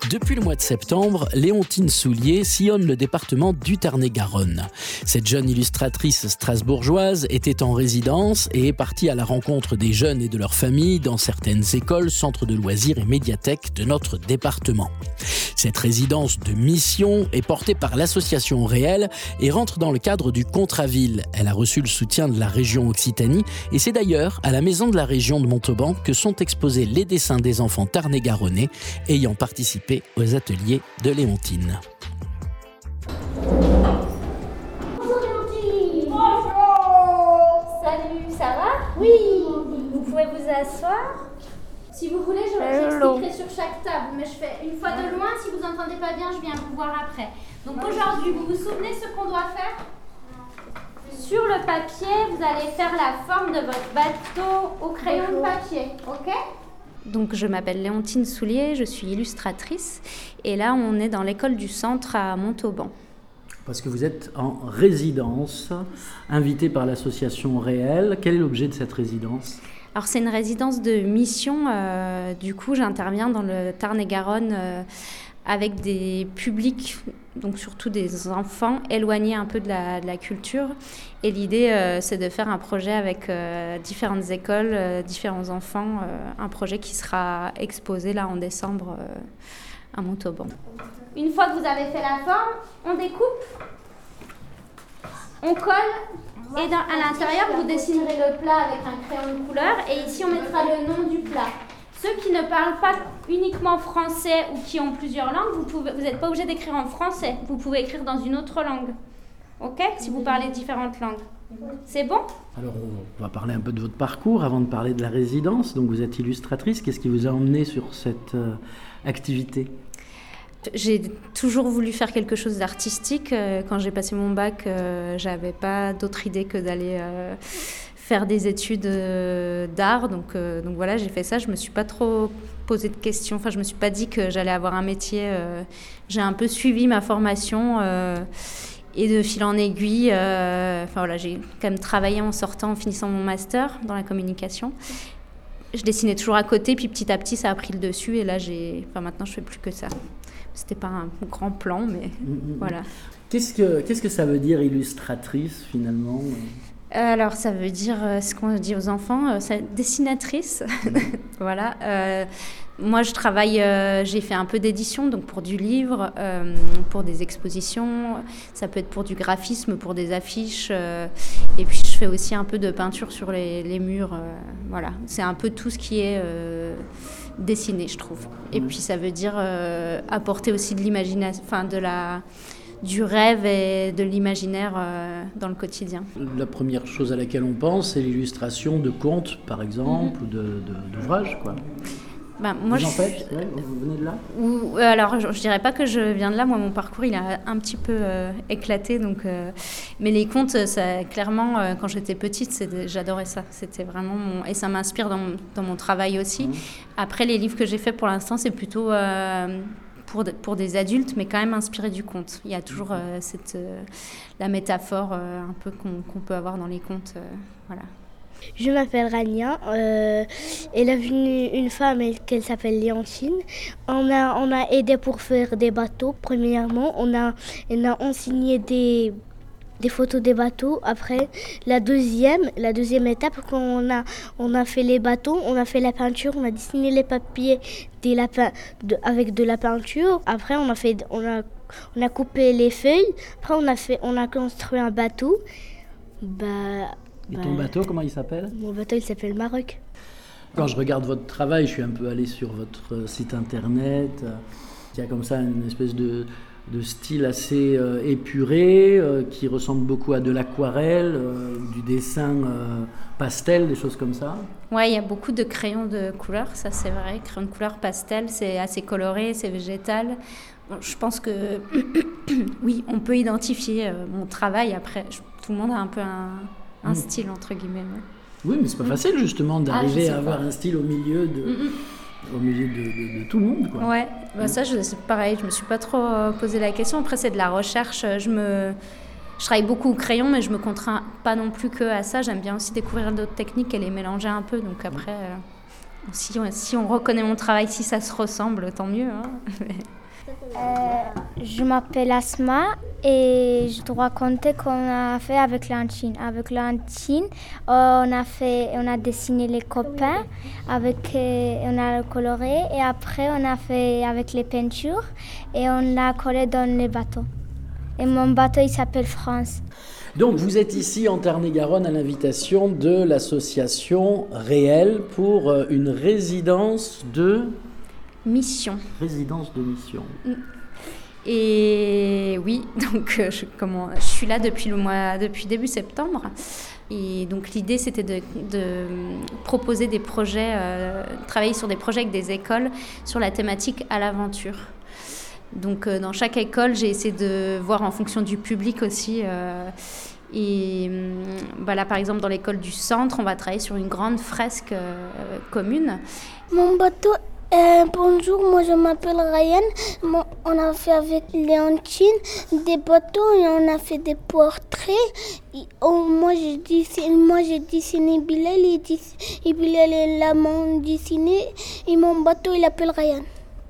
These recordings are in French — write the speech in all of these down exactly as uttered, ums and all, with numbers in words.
Depuis le mois de septembre, Léontine Soulier sillonne le département du Tarn-et-Garonne. Cette jeune illustratrice strasbourgeoise était en résidence et est partie à la rencontre des jeunes et de leurs familles dans certaines écoles, centres de loisirs et médiathèques de notre département. Cette résidence de mission est portée par l'association Réel et rentre dans le cadre du Contrat Ville. Elle a reçu le soutien de la région Occitanie et c'est d'ailleurs à la maison de la région de Montauban que sont exposés les dessins des enfants tarn-et-garonnais ayant participé aux ateliers de Léontine. Bonjour Léontine. Bonjour. Salut, ça va? Oui. Vous pouvez vous asseoir? Si vous voulez, je j'expliquerai sur chaque table, mais je fais une fois de loin. Si vous n'entendez pas bien, je viens vous voir après. Donc aujourd'hui, vous vous souvenez ce qu'on doit faire? Sur le papier, vous allez faire la forme de votre bateau au crayon de papier, ok? Donc je m'appelle Léontine Soulier, je suis illustratrice et là on est dans l'école du centre à Montauban. Parce que vous êtes en résidence, invitée par l'association Réel. Quel est l'objet de cette résidence ? Alors c'est une résidence de mission, euh, du coup j'interviens dans le Tarn-et-Garonne euh, avec des publics, donc surtout des enfants éloignés un peu de la, de la culture. Et l'idée, euh, c'est de faire un projet avec euh, différentes écoles, euh, différents enfants, euh, un projet qui sera exposé là en décembre euh, à Montauban. Une fois que vous avez fait la forme, on découpe, on colle, et dans, à l'intérieur, vous dessinerez le plat avec un crayon de couleur, et ici on mettra le nom du plat. Ceux qui ne parlent pas uniquement français ou qui ont plusieurs langues, vous pouvez, vous n'êtes pas obligé d'écrire en français. Vous pouvez écrire dans une autre langue. Ok ? Si vous parlez différentes langues. C'est bon ? Alors, on va parler un peu de votre parcours avant de parler de la résidence. Donc, vous êtes illustratrice. Qu'est-ce qui vous a emmené sur cette euh, activité ? J'ai toujours voulu faire quelque chose d'artistique. Quand j'ai passé mon bac, euh, j'avais pas d'autre idée que d'aller... Euh, faire des études euh, d'art, donc, euh, donc voilà, j'ai fait ça, je me suis pas trop posé de questions, enfin je me suis pas dit que j'allais avoir un métier, euh, j'ai un peu suivi ma formation euh, et de fil en aiguille, euh, enfin voilà, j'ai quand même travaillé en sortant, en finissant mon master dans la communication. Je dessinais toujours à côté, puis petit à petit ça a pris le dessus et là j'ai, enfin maintenant je fais plus que ça. C'était pas un grand plan, mais mmh, voilà. Qu'est-ce que, qu'est-ce que ça veut dire illustratrice finalement ? Alors, ça veut dire euh, ce qu'on dit aux enfants, euh, c'est dessinatrice. Voilà. Euh, moi, je travaille, euh, j'ai fait un peu d'édition, donc pour du livre, euh, pour des expositions. Ça peut être pour du graphisme, pour des affiches. Euh, et puis, je fais aussi un peu de peinture sur les, les murs. Euh, voilà. C'est un peu tout ce qui est euh, dessiné, je trouve. Et puis, ça veut dire euh, apporter aussi de l'imagination, enfin, de la... du rêve et de l'imaginaire euh, dans le quotidien. La première chose à laquelle on pense, c'est l'illustration de contes, par exemple, mmh. ou de, de, d'ouvrages, quoi. Ben, moi, vous en je... faites ouais, vous venez de là Ou, alors, je ne dirais pas que je viens de là. Moi, mon parcours, il a un petit peu euh, éclaté. Donc, euh... mais les contes, ça, clairement, euh, quand j'étais petite, c'était... j'adorais ça. C'était vraiment mon... Et ça m'inspire dans mon, dans mon travail aussi. Mmh. Après, les livres que j'ai faits pour l'instant, c'est plutôt... Euh... Pour, de, pour des adultes, mais quand même inspiré du conte. Il y a toujours euh, cette, euh, la métaphore euh, un peu qu'on, qu'on peut avoir dans les contes. Euh, voilà. Je m'appelle Rania. Euh, elle a venu une femme qui s'appelle Léontine. On a, on a aidé pour faire des bateaux. Premièrement, on a, on a enseigné des... des photos des bateaux. Après, la deuxième, la deuxième étape, quand on a, on a fait les bateaux, on a fait la peinture, on a dessiné les papiers des lapins de, avec de la peinture. Après, on a fait, on a, on a coupé les feuilles. Après, on a fait, on a construit un bateau. Bah, Et bah, ton bateau, comment il s'appelle ? Mon bateau, il s'appelle Maroc. Quand je regarde votre travail, je suis un peu allé sur votre site internet. Il y a comme ça une espèce de de style assez euh, épuré, euh, qui ressemble beaucoup à de l'aquarelle, euh, du dessin euh, pastel, des choses comme ça. Ouais, il y a beaucoup de crayons de couleur, ça c'est vrai. Crayons de couleur pastel, c'est assez coloré, c'est végétal. Bon, je pense que oui, on peut identifier euh, mon travail. Après, je, tout le monde a un peu un, un mmh. style, entre guillemets. Oui, mais c'est pas mmh. facile justement d'arriver ah, à avoir pas. un style au milieu de... Mmh. au milieu de, de, de tout le monde, quoi. Ouais, bah mmh. ça, je, c'est pareil, je me suis pas trop posé la question. Après, c'est de la recherche. Je, me, je travaille beaucoup au crayon, mais je me contrains pas non plus que à ça. J'aime bien aussi découvrir d'autres techniques et les mélanger un peu. Donc après, euh, Si, si on reconnaît mon travail, si ça se ressemble, tant mieux. Hein. Euh, je m'appelle Asma et je te raconter qu'on a fait avec Léontine. Avec Léontine, on a fait, on a dessiné les copains, avec, on a coloré et après on a fait avec les peintures et on l'a collé dans les bateaux. Et mon bateau il s'appelle France. Donc vous êtes ici en Tarn-et-Garonne à l'invitation de l'association Réel pour une résidence de... Mission. Résidence de mission. Et oui, donc je, comment, je suis là depuis, le mois, depuis début septembre. Et donc l'idée c'était de, de proposer des projets, euh, travailler sur des projets avec des écoles sur la thématique à l'aventure. Donc euh, dans chaque école, j'ai essayé de voir en fonction du public aussi. Euh, et bah là par exemple dans l'école du centre, on va travailler sur une grande fresque euh, commune. Mon bateau Euh, bonjour, moi je m'appelle Ryan. Moi, on a fait avec Léontine des bateaux et on a fait des portraits. Et, oh, moi j'ai dessiné, moi j'ai dessiné Bilal et, et Bilal est là mon dessiné et mon bateau il s'appelle Ryan.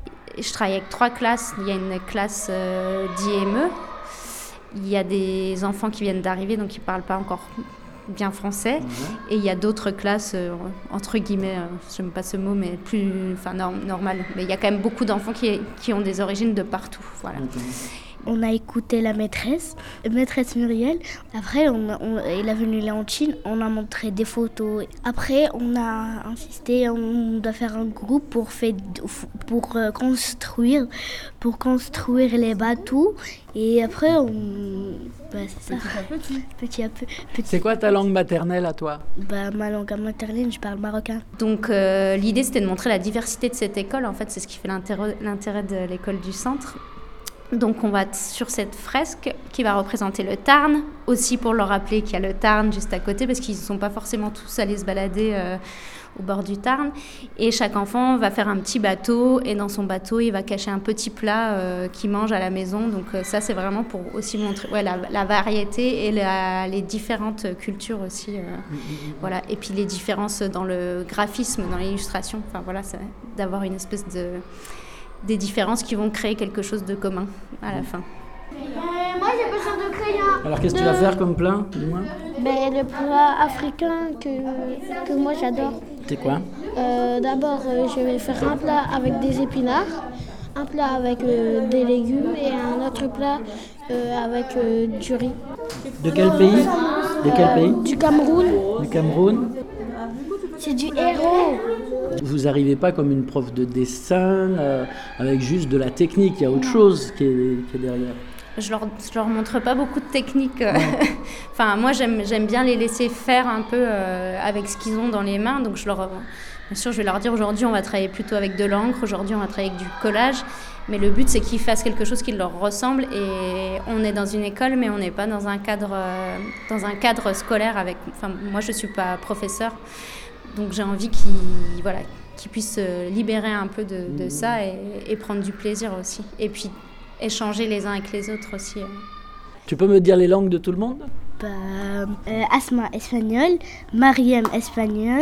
Je travaille avec trois classes. Il y a une classe euh, d'I M E. Il y a des enfants qui viennent d'arriver donc qui ne parlent pas encore bien français, mmh. Et il y a d'autres classes euh, entre guillemets, euh, je n'aime pas ce mot, mais plus, enfin norm, normal. Mais il y a quand même beaucoup d'enfants qui, qui ont des origines de partout, voilà. Mmh. On a écouté la maîtresse, maîtresse Muriel. Après, on, on, il a venu Léontine, on a montré des photos. Après, on a insisté, on doit faire un groupe pour, fait, pour euh, construire, pour construire les bateaux. Et après, on, bah, c'est ça. Petit à petit. Petit à peu, petit. C'est quoi ta langue maternelle à toi ? Bah, ma langue maternelle, je parle marocain. Donc, euh, l'idée, c'était de montrer la diversité de cette école. En fait, c'est ce qui fait l'intérêt, l'intérêt de l'école du centre. Donc on va sur cette fresque qui va représenter le Tarn, aussi pour leur rappeler qu'il y a le Tarn juste à côté, parce qu'ils ne sont pas forcément tous allés se balader euh, au bord du Tarn. Et chaque enfant va faire un petit bateau, et dans son bateau, il va cacher un petit plat euh, qu'il mange à la maison. Donc euh, ça, c'est vraiment pour aussi montrer ouais, la, la variété et la, les différentes cultures aussi. Euh, mmh, mmh. Voilà. Et puis les différences dans le graphisme, dans l'illustration. Enfin voilà, c'est d'avoir une espèce de... des différences qui vont créer quelque chose de commun à la fin. Euh, moi j'ai besoin de crayons. Alors qu'est-ce que de... tu vas faire comme plat, dis-moi ? Ben, le plat africain que, que moi j'adore. C'est quoi ? euh, D'abord euh, je vais faire un plat avec des épinards, un plat avec euh, des légumes et un autre plat euh, avec euh, du riz. De quel pays ? De quel pays ? Du Cameroun. Du Cameroun ? C'est du héros. Vous n'arrivez pas comme une prof de dessin euh, avec juste de la technique, il y a autre chose qui est, qui est derrière. Je leur, je leur montre pas beaucoup de techniques. Ouais. Enfin, moi, j'aime, j'aime bien les laisser faire un peu euh, avec ce qu'ils ont dans les mains. Donc, je leur, bien sûr, je vais leur dire aujourd'hui, on va travailler plutôt avec de l'encre. Aujourd'hui, on va travailler avec du collage. Mais le but, c'est qu'ils fassent quelque chose qui leur ressemble. Et on est dans une école, mais on n'est pas dans un cadre, euh, dans un cadre scolaire. Avec, enfin, moi, je suis pas professeure. Donc j'ai envie qu'ils, voilà, qu'ils puissent se libérer un peu de, de ça et, et prendre du plaisir aussi. Et puis échanger les uns avec les autres aussi. Tu peux me dire les langues de tout le monde ? bah, euh, Asma espagnol, Mariam espagnol,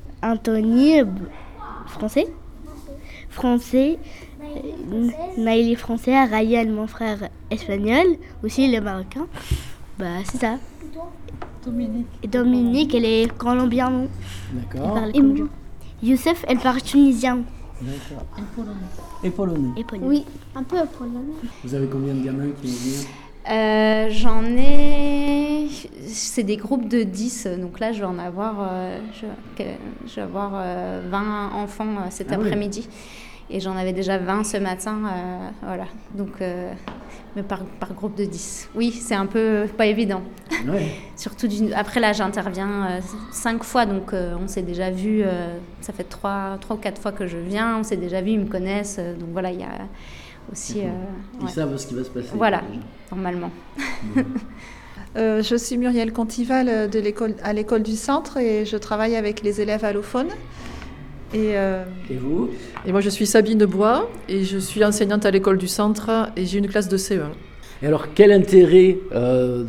Anthony français, français, euh, Naïli français, Ryan mon frère espagnol, aussi le marocain. Bah c'est ça. Dominique. Et Dominique, elle est colombienne. D'accord. Elle parle Youssef, elle parle tunisien. D'accord. Et polonais. Et polonais. Et polonais. Oui, un peu polonais. Vous avez combien de gamins qui vont venir ? euh, J'en ai... C'est des groupes de dix. Donc là, je vais en avoir, euh, je, je vais avoir euh, vingt enfants euh, cet ah après-midi. Oui. Et j'en avais déjà vingt ce matin. Euh, voilà. Donc... Euh, mais par, par groupe de dix. Oui, c'est un peu pas évident. Ouais. Surtout d'une... Après là, j'interviens euh, cinq fois, donc euh, on s'est déjà vu. Euh, ça fait trois, trois ou quatre fois que je viens. On s'est déjà vu, ils me connaissent. Euh, donc voilà, il y a aussi. Euh, ils ouais. savent ce qui va se passer. Voilà, normalement. Mmh. euh, je suis Muriel Contival de l'école, à l'école du centre et je travaille avec les élèves allophones. Et, euh, et vous ? Et moi je suis Sabine Bois et je suis enseignante à l'école du centre et j'ai une classe de C E un. Et alors quel intérêt euh,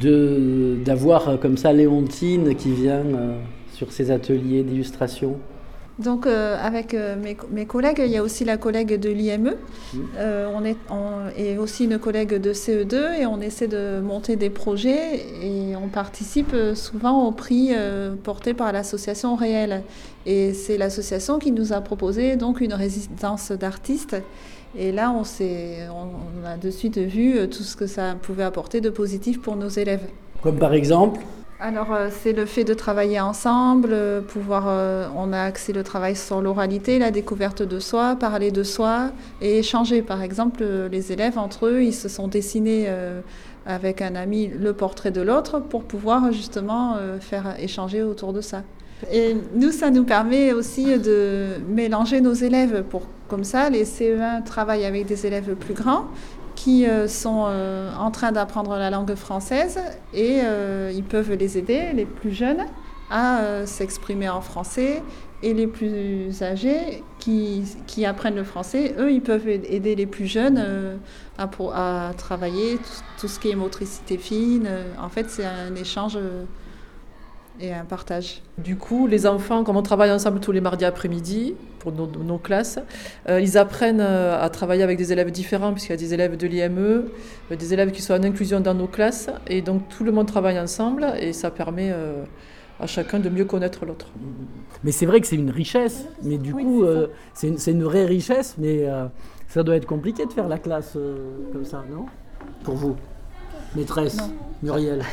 de, d'avoir comme ça Léontine qui vient euh, sur ces ateliers d'illustration ? Donc euh, avec euh, mes, mes collègues, il y a aussi la collègue de l'I M E, euh, on est on, et aussi une collègue de C E deux, et on essaie de monter des projets et on participe souvent au prix euh, porté par l'association Réel. Et c'est l'association qui nous a proposé donc une résidence d'artistes. Et là, on, s'est, on, on a de suite vu tout ce que ça pouvait apporter de positif pour nos élèves. Comme par exemple ? Alors, euh, c'est le fait de travailler ensemble, euh, pouvoir, euh, on a axé le travail sur l'oralité, la découverte de soi, parler de soi et échanger. Par exemple, euh, les élèves, entre eux, ils se sont dessinés euh, avec un ami le portrait de l'autre pour pouvoir justement euh, faire échanger autour de ça. Et nous, ça nous permet aussi de mélanger nos élèves. Pour, comme ça, les C E un travaillent avec des élèves plus grands qui euh, sont euh, en train d'apprendre la langue française et euh, ils peuvent les aider, les plus jeunes, à euh, s'exprimer en français, et les plus âgés qui, qui apprennent le français, eux, ils peuvent aider les plus jeunes euh, à, pour, à travailler tout, tout ce qui est motricité fine. En fait, c'est un échange euh, et un partage. Du coup, les enfants, comme on travaille ensemble tous les mardis après-midi pour nos, nos classes, euh, ils apprennent à travailler avec des élèves différents, puisqu'il y a des élèves de l'I M E, des élèves qui sont en inclusion dans nos classes, et donc tout le monde travaille ensemble et ça permet euh, à chacun de mieux connaître l'autre. Mais c'est vrai que c'est une richesse, mais du oui, coup, c'est, euh, c'est, une, c'est une vraie richesse, mais euh, ça doit être compliqué de faire la classe euh, comme ça, non ? Pour vous, maîtresse non. Muriel.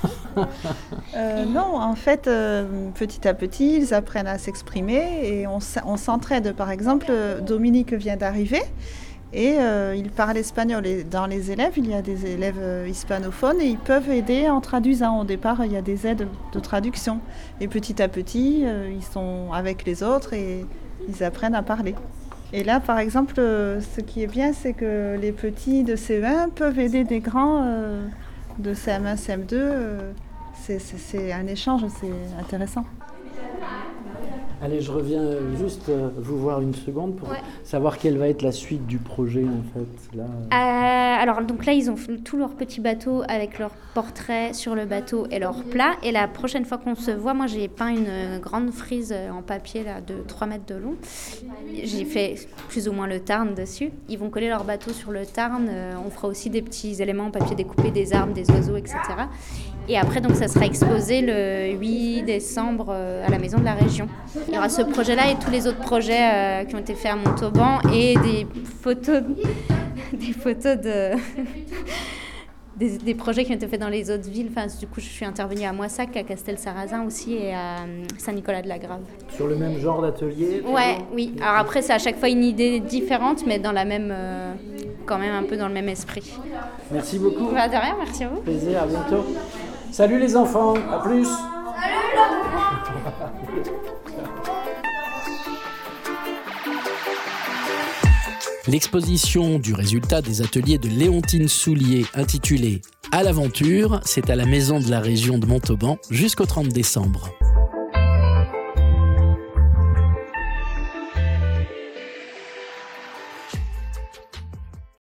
euh, non, en fait, euh, petit à petit, ils apprennent à s'exprimer et on, on s'entraide. Par exemple, Dominique vient d'arriver et euh, il parle espagnol. Et dans les élèves, il y a des élèves hispanophones et ils peuvent aider en traduisant. Au départ, il y a des aides de traduction. Et petit à petit, euh, ils sont avec les autres et ils apprennent à parler. Et là, par exemple, ce qui est bien, c'est que les petits de C E un peuvent aider des grands euh, de C M un, C M deux. Euh, c'est, c'est, c'est un échange, c'est intéressant. Allez, je reviens juste vous voir une seconde pour ouais. savoir quelle va être la suite du projet, en fait. Là. Euh, alors, donc là, ils ont tous leurs petits bateaux avec leurs portraits sur le bateau et leurs plats. Et la prochaine fois qu'on se voit, moi, j'ai peint une grande frise en papier là, de trois mètres de long. J'ai fait plus ou moins le Tarn dessus. Ils vont coller leur bateau sur le Tarn. On fera aussi des petits éléments en papier découpé, des arbres, des oiseaux, et cetera. Et après, donc, ça sera exposé le huit décembre à la Maison de la Région. Il y aura ce projet-là et tous les autres projets euh, qui ont été faits à Montauban et des photos, des photos de... des, des projets qui ont été faits dans les autres villes. Enfin, du coup, je suis intervenue à Moissac, à Castelsarrasin aussi et à Saint-Nicolas-de-la-Grave. Sur le même genre d'atelier ? Ouais, oui. Alors après, c'est à chaque fois une idée différente, mais dans la même... Euh, quand même un peu dans le même esprit. Merci beaucoup. Bah, de rien, merci à vous. Plaisir, à bientôt. Salut les enfants, à plus. L'exposition du résultat des ateliers de Léontine Soulier intitulée « À l'aventure », c'est à la Maison de la Région de Montauban jusqu'au trente décembre.